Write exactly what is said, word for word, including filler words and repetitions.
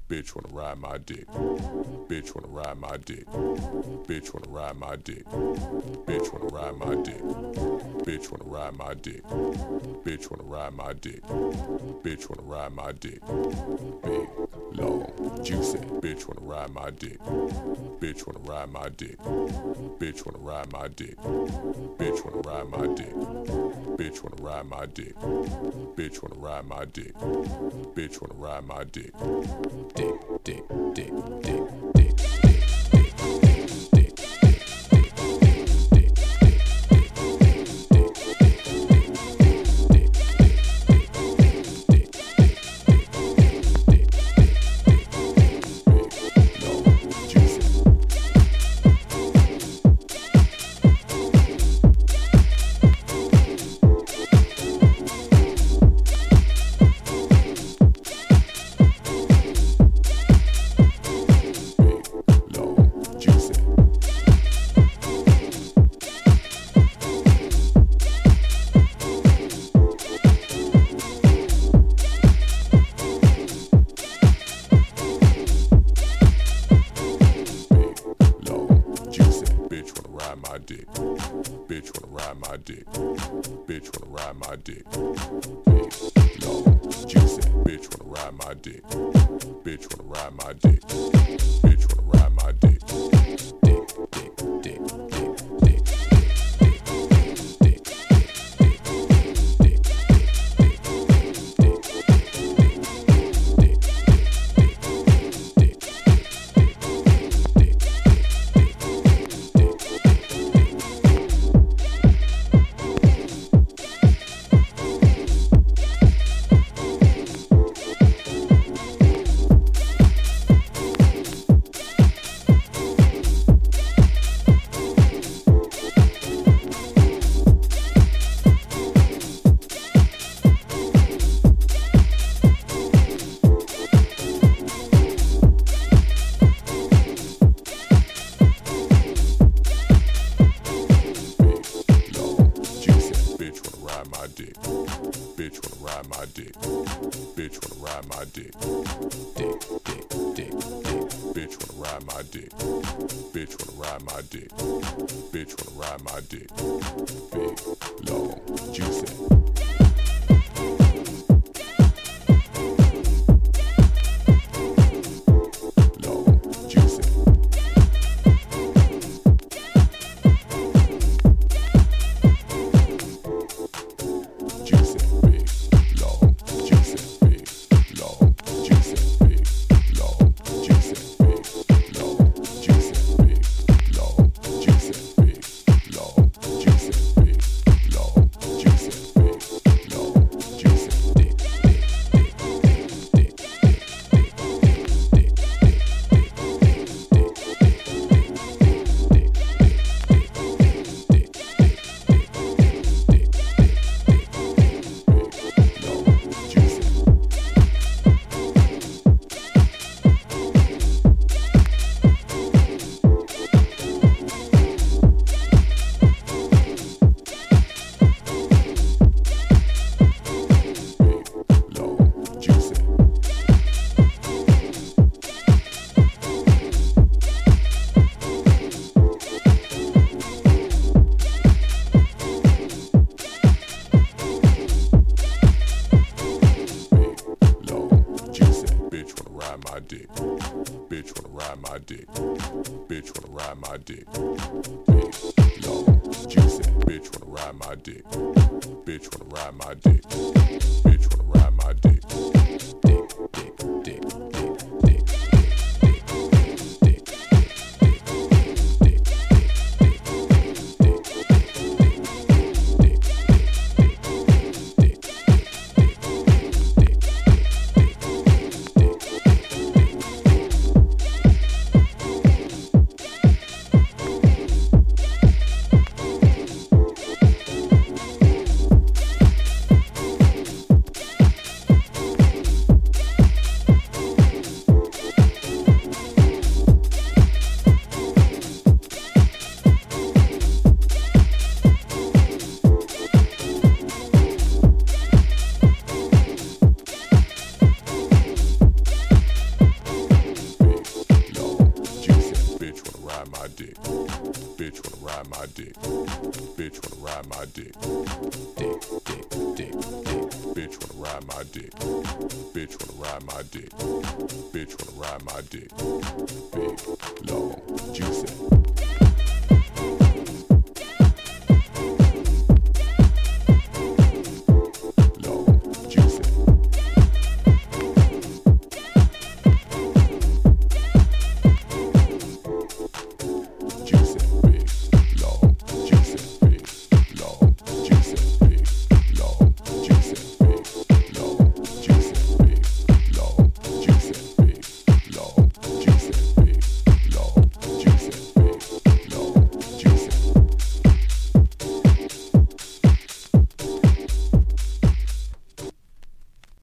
Bitch wanna ride my dick. Bitch wanna ride my dick. Bitch wanna ride my dick. Bitch wanna ride my dick. Bitch wanna ride my dick. Bitch wanna ride my dick. Bitch wanna ride my dick. Big, long, juicy. Bitch wanna ride my dick. Bitch wanna ride my dick. Bitch wanna ride my dick. Bitch wanna ride my dick. Bitch wanna ride my dick. Bitch wanna ride my dick. Bitch wanna ride my dick. Dick, dick, dick, dick, dick, dick, dick, dick. Bitch wanna ride my dick. Bitch wanna ride my dick. Big, long, juicy. Bitch wanna ride my dick. Bitch wanna ride my dick. Bitch wanna ride my dick. Dick, dick, dick, dick, dick, dick, dick, Bitch wanna ride my dick. Bitch wanna ride my dick. Dick, dick, dick, dick. Bitch wanna ride my dick. Bitch wanna ride my dick. Bitch wanna ride my dick. Big, long, juicy. Bitch wanna ride my dick. Bitch wanna ride my dick. Big, long, juicy. Bitch wanna ride my dick. Bitch wanna ride my dick. Bitch wanna ride my dick. Dick, dick, dick, dick, dick. Bitch wanna ride my dick. Bitch wanna ride my dick. Dick, dick, dick, dick. Bitch wanna ride my dick. Bitch wanna ride my dick. Bitch wanna ride my dick. Big, long, juicy.